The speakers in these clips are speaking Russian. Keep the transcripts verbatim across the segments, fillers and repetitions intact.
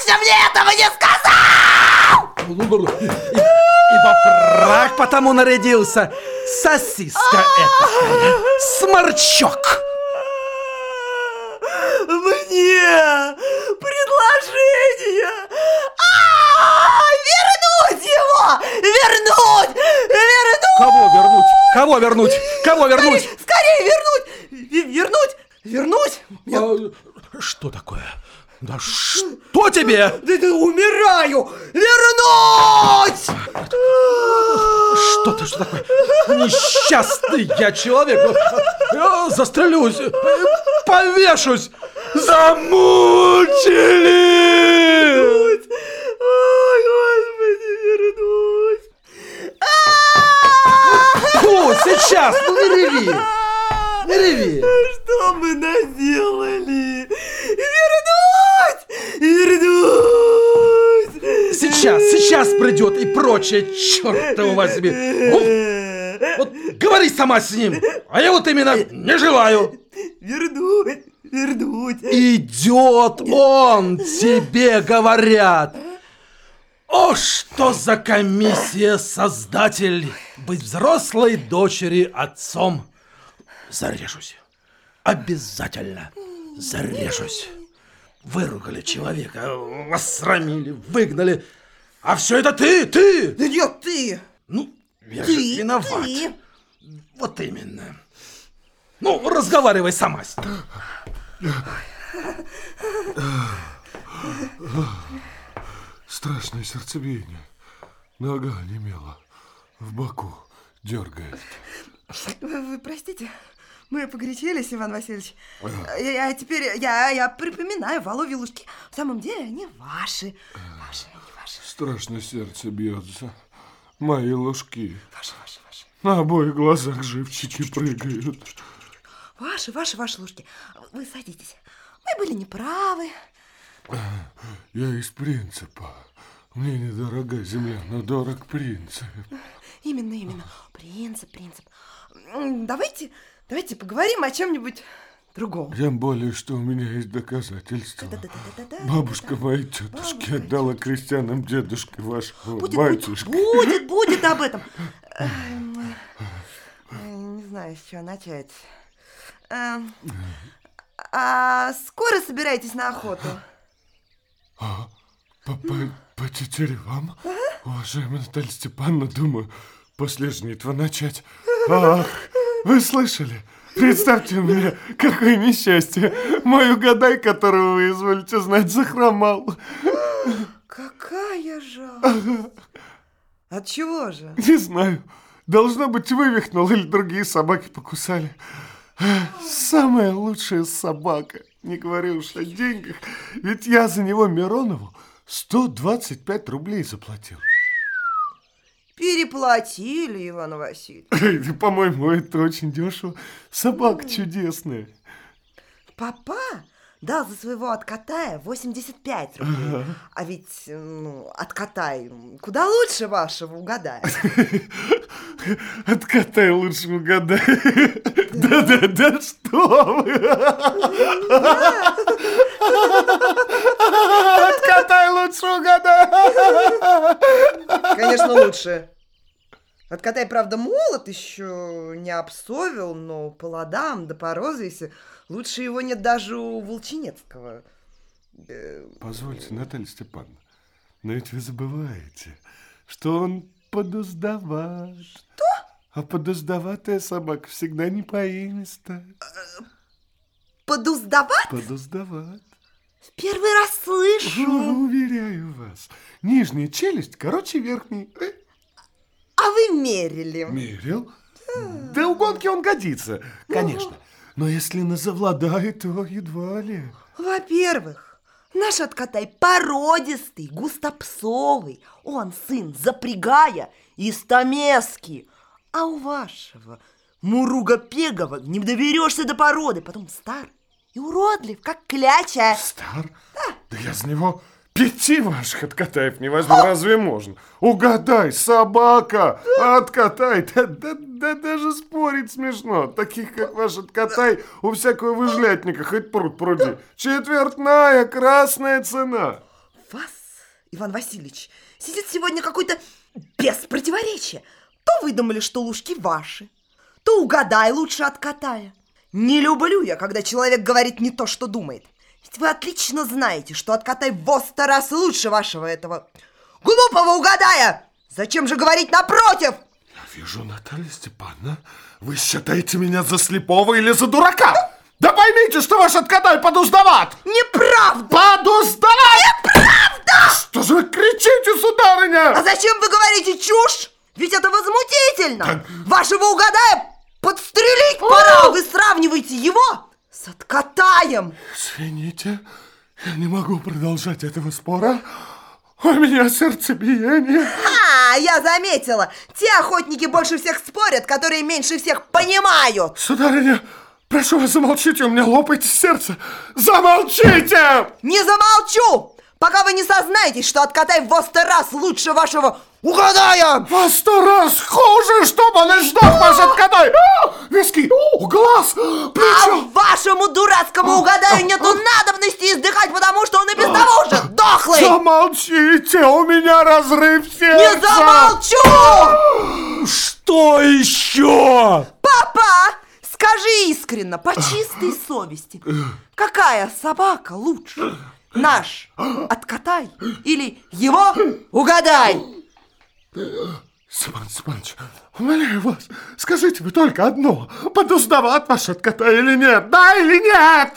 же мне этого не сказал? И, и во фрак потому нарядился. Сосиска этакая, сморчок. Мне предложение вернуть его! Вернуть! Вернуть! Кого вернуть? Кого вернуть? Кого вернуть? Скорее, скорее вернуть! Вернуть! Вернуть! А, что такое? Да что тебе? Да, да умираю! Вернуть! Что ты, что такое? Несчастный я человек. Я застрелюсь, повешусь. Замучили! Ой, Господи, вернуть! Фу, сейчас, ну не реви. Не реви. Что мы наделали? Вернуть! Вернуть! Сейчас, сейчас придет и прочее, черт его возьми. Вот, вот говори сама с ним, а я вот именно не желаю. Вернуть! Вернуть! Идет он, тебе говорят. О, что за комиссия, создатель, быть взрослой дочери отцом. Зарежусь. Обязательно зарежусь. Выругали человека, осрамили, выгнали. А все это ты, ты! Да нет, ты! Ну, я ты, же виноват. Ты. Вот именно. Ну, разговаривай сама с ним. Страшное сердцебиение. Нога онемела. В боку дергает. Вы, вы простите, мы погорячились, Иван Васильевич. Я, я теперь, я, я припоминаю, Воловьи лужки в самом деле они ваши. Ваши, они ваши. Страшно сердце бьется. Мои ложки. Ваши, ваши, ваши. На обоих глазах живчики прыгают. Ваши, ваши, ваши ложки. Вы садитесь. Мы были неправы. Я из принципа. Мне недорога земля, но дорог принцип. Именно, именно. Принцип, принцип. Давайте, давайте поговорим о чем-нибудь другом. Тем более, что у меня есть доказательства. Да-да-да-да-да-да. Бабушка моей тетушки отдала крестьянам дедушке вашего Будет, батюшки. будет, будет, будет об этом. Не знаю, с чего начать. А скоро собираетесь на охоту? А, по, по, по тетеревам? Уважаемая Наталья Степановна, думаю, после жнитва начать. Ах, вы слышали? Представьте мне, какое несчастье. Мой угадай, которого вы изволите знать, захромал. Какая жалость. От чего же? Не знаю. Должно быть, вывихнул или другие собаки покусали. Самая лучшая собака. Не говорю уж о деньгах. Ведь я за него Миронову сто двадцать пять рублей заплатил. Переплатили, Иван Васильевич. По-моему, это очень дешево. Собака чудесная. Папа дал за своего Откатай восемьдесят пять рублей. Ага. А ведь, ну, Откатай куда лучше вашего, угадай. Откатай лучше угадай. Да-да-да, что вы? Откатай лучше угадай. Конечно, лучше. Откатай, правда, молод, еще не обсовел, но по ладам да по розвесе лучше его нет даже у Волчинецкого. Позвольте, Наталья Степановна, но ведь вы забываете, что он подуздават. Что? А подуздаватая собака всегда не поимиста. Подуздават? Подуздават. Первый раз слышу. Ну, уверяю вас. Нижняя челюсть короче верхней. А вы мерили? Мерил? Да, да у гонки он годится, конечно. Но если на завладает, то едва ли. Во-первых, наш Откатай породистый, густопсовый. Он сын Запрягая и Стамески. А у вашего Муруга Пегова не доберешься до породы. Потом стар и уродлив, как кляча. Стар? Да. Да я за него пяти ваших Откатаев не возьму, разве можно? Угадай, собака, Откатай. Да, да, да даже спорить смешно. Таких, как ваш Откатай, у всякого выжлятника хоть пруд пруди. Четвертная красная цена. вас, Иван Васильевич, сидит сегодня какой-то без противоречия. То выдумали, что лужки ваши, то угадай лучше от Катая. Не люблю я, когда человек говорит не то, что думает. Ведь вы отлично знаете, что от Катай во сто раз лучше вашего этого глупого угадая. Зачем же говорить напротив? Я вижу, Наталья Степановна, вы считаете меня за слепого или за дурака? Да поймите, что ваш откатай подуздават! Неправда! Подуздават! Неправда! Что же вы кричите, сударыня? А зачем вы говорите чушь? Ведь это возмутительно! Так... Вашего угадая подстрелить пора! Вы сравниваете его с откатаем! Извините, я не могу продолжать этого спора. У меня сердцебиение. А, я заметила! Те охотники больше всех спорят, которые меньше всех понимают! Сударыня, прошу вас, замолчите, у меня лопается сердце. Замолчите! Не замолчу! Пока вы не сознаетесь, что откатай во сто раз лучше вашего угадая! Во сто раз хуже, чтоб он и сдох, ваш откатай! Виски, глаз, плечо! А вашему дурацкому угадаю нету надобности издыхать, потому что он и без того уже дохлый! Замолчите, у меня разрыв сердца! Не замолчу! Что еще? Папа, скажи искренно, по чистой совести, какая собака лучше? Наш откатай или его угадай? Степан Степанович, умоляю вас, скажите вы только одно. Подуздават ваш откатай или нет? Да или нет?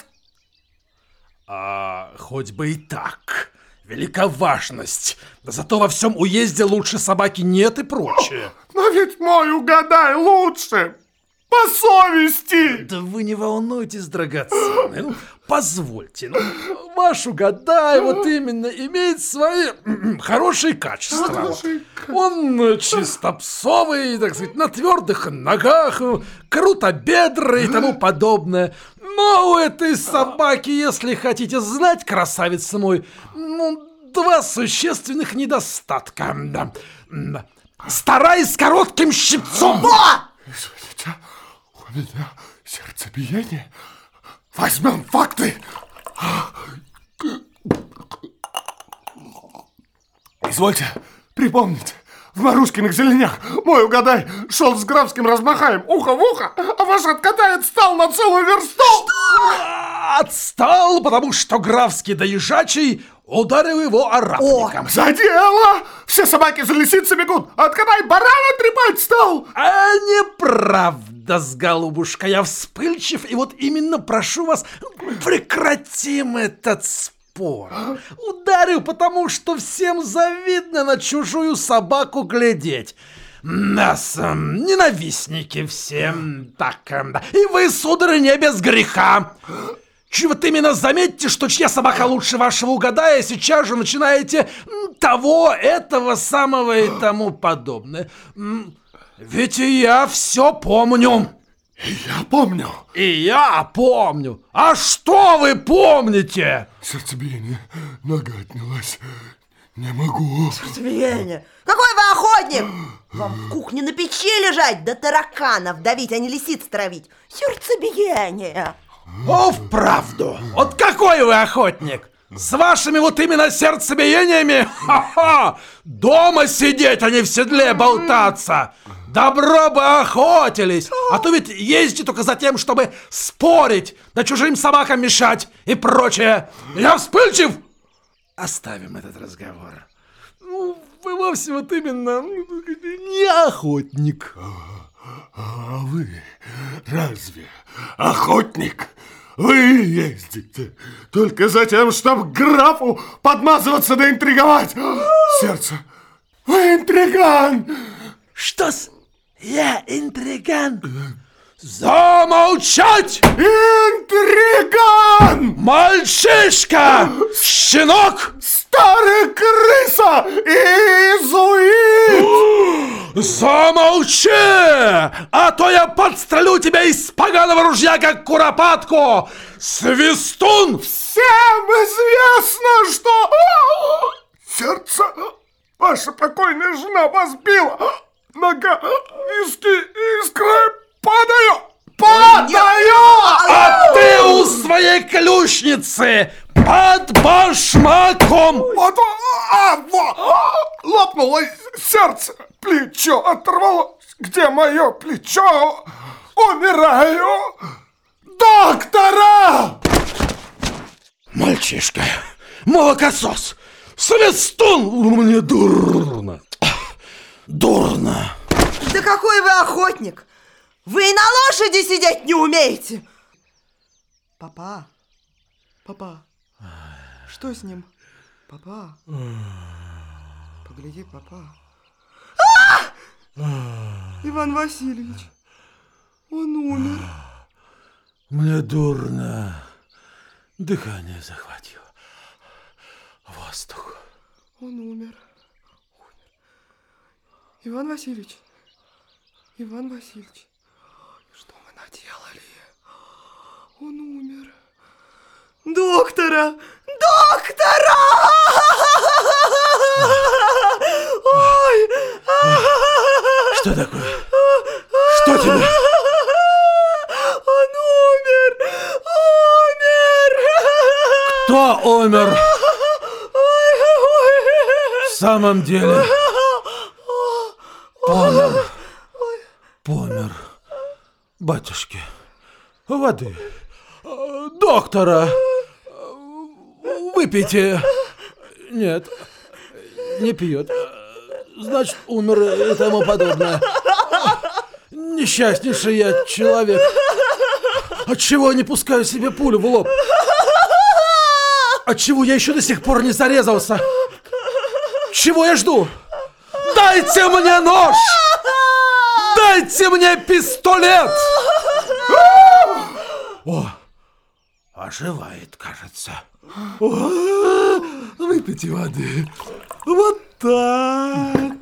А, хоть бы и так. Велика важность. Да зато во всем уезде лучше собаки нет и прочее. Но ведь мой угадай лучше. По совести! Да вы не волнуйтесь, драгоценный. Ну, позвольте. Ну, ваш угадай вот именно имеет свои хорошие качества. Хорошие качества. Он чистопсовый, так сказать, на твердых ногах, крутобедрый и тому подобное. Но у этой собаки, если хотите знать, красавица мой, ну, два существенных недостатка. Старай с коротким щипцом. Извините, у меня сердцебиение. Возьмем факты. Извольте припомнить, в Марушкиных зеленях мой угадай шел с графским размахаем ухо в ухо, а ваш откатай отстал на целую версту. Отстал, потому что графский доезжачий ударил его арапником. За дело! Все собаки за лисицей бегут, а откатай барана трепать стал. А неправда, с голубушка, я вспыльчив, и вот именно прошу вас, прекратим этот спор. Ударил, потому что всем завидно на чужую собаку глядеть. Нас, э, ненавистники все, так, э, и вы, сударь, не без греха. Чего вот именно заметьте, что чья собака лучше вашего угадая, сейчас же начинаете того, этого самого и тому подобное. Ведь и я все помню. И я помню. И я помню. А что вы помните? Сердцебиение, нога отнялась. Не могу. Сердцебиение. Какой вы охотник? Вам в кухне на печи лежать, да тараканов давить, а не лисиц травить. Сердцебиение. О, вправду! Вот какой вы охотник! С вашими вот именно сердцебиениями, ха-ха, дома сидеть, а не в седле болтаться. Добро бы охотились, а то ведь ездите только за тем, чтобы спорить, да чужим собакам мешать и прочее. Я вспыльчив. Оставим этот разговор. Ну, вы вовсе вот именно не охотник. А вы разве охотник? Вы ездите только за тем, чтобы графу подмазываться да интриговать. Сердце, вы интриган. Что-с? Я интриган? Замолчать! Интриган! Мальчишка! Щенок! Старый крыса! Иезуит! Замолчи! А то я подстрелю тебя из поганого ружья, как куропатку! Свистун! Всем известно, что... Сердце... Ваша покойная жена вас била. Нога, виски, искры... Падаю! Падаю! А ты у своей ключницы под башмаком. Вот, а, вот, лопнуло сердце, плечо оторвалось. Где мое плечо? Умираю! Доктора! Мальчишка, молокосос, свистун, мне дурно, дурно. Да какой вы охотник! Вы и на лошади сидеть не умеете! Папа, папа, что с ним? Папа, погляди, папа. Иван Васильевич, он умер. Мне дурно. Дыхание захватило. Воздух. Он умер. Умер. Иван Васильевич, Иван Васильевич, что мы наделали? Он умер. Доктора! Доктора! Ой! Что такое? Что тебе? Он умер! Умер! Кто умер? В самом деле? Помер. Помер. Батюшки, воды. Доктора. Выпейте. Нет, не пьет. Значит, умер и тому подобное. Несчастнейший я человек. Отчего не пускаю себе пулю в лоб? Отчего я еще до сих пор не зарезался? Чего я жду? Дайте мне нож! Дайте мне пистолет! О, оживает, кажется. О, выпейте воды. Вот так.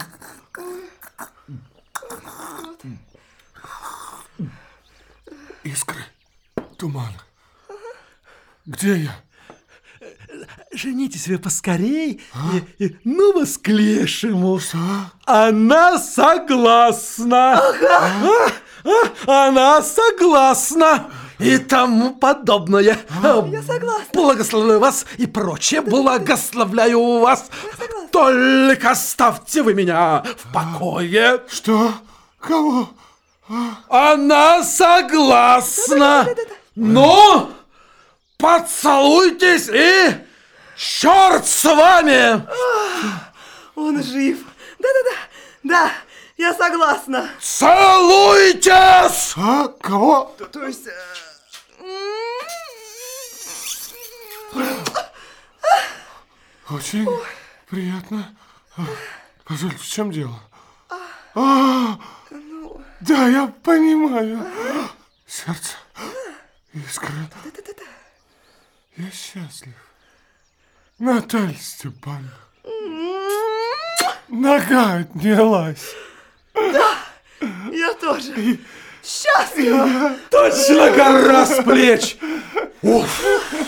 Искры, туман. Где я? Женитесь вы поскорей, а? и, и ну вас к лешему. Что? Она согласна. Ага. А, а, она согласна. И тому подобное. Я согласна. Благословляю вас и прочее. Благословляю вас. Только оставьте вы меня в покое. Что? Кого? Она согласна. Ну, поцелуйтесь и черт с вами. Он жив. Да-да-да. Да, я согласна. Целуйтесь. А? Кого? То, то есть... Очень Ой. приятно. Позвольте, в чем дело? А, ну... Да, я понимаю. Сердце, искра. Да-да-да. Я счастлив. Наталья Степановна. Нога отнялась. Да, я тоже. И... счастлива. Я... Точно гора с плеч. Уф.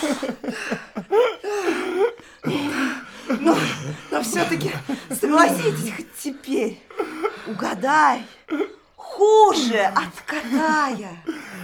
Но, но все-таки согласитесь хоть теперь. Угадай. Хуже от Катая.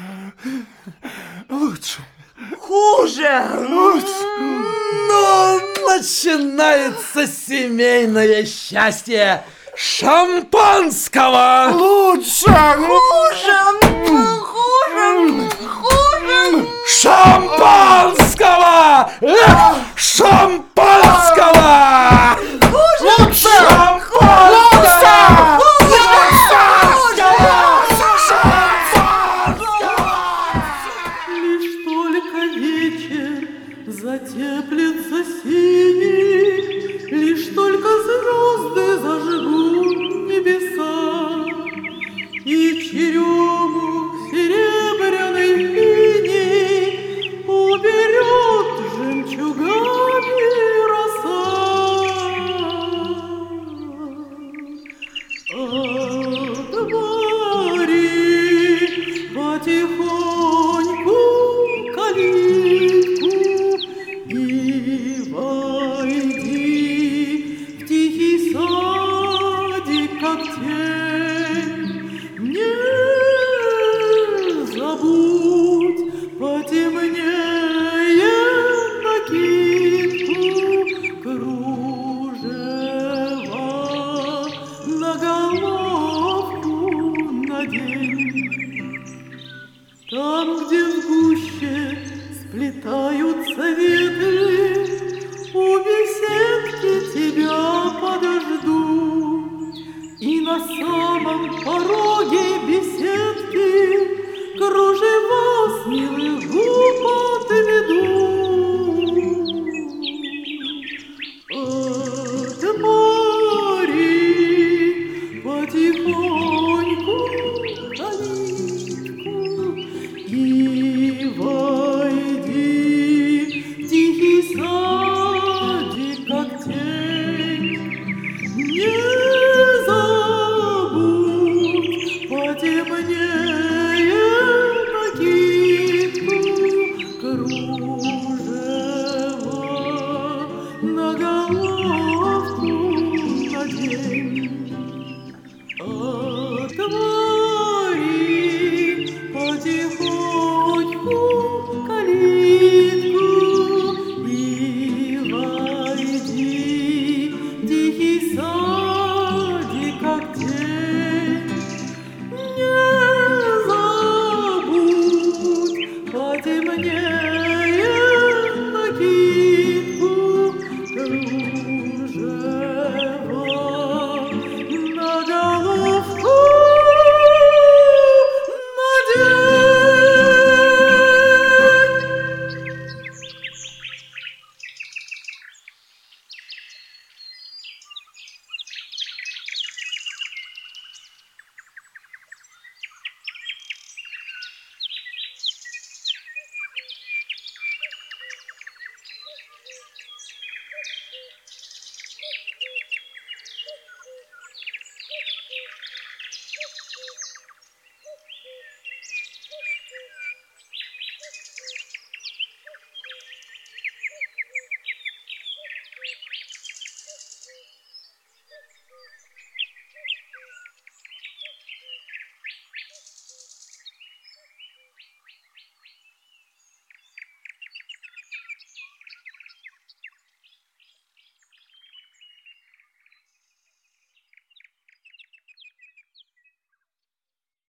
Лучше. Хуже. Лучше. Ну, начинается семейное счастье. Шампанского. Лучше. Хуже. Хуже. Хуже. Шампанского. Эх, шампанского. Хуже. Лучше. Шампанского. Лишь только вечер затеплится синий, лишь только звезды зажгут небеса, и черемух серебряный иней уберет жемчугами роса. Отвори потихоньку калитку и войди в тихий сад. на головку надень. А твоя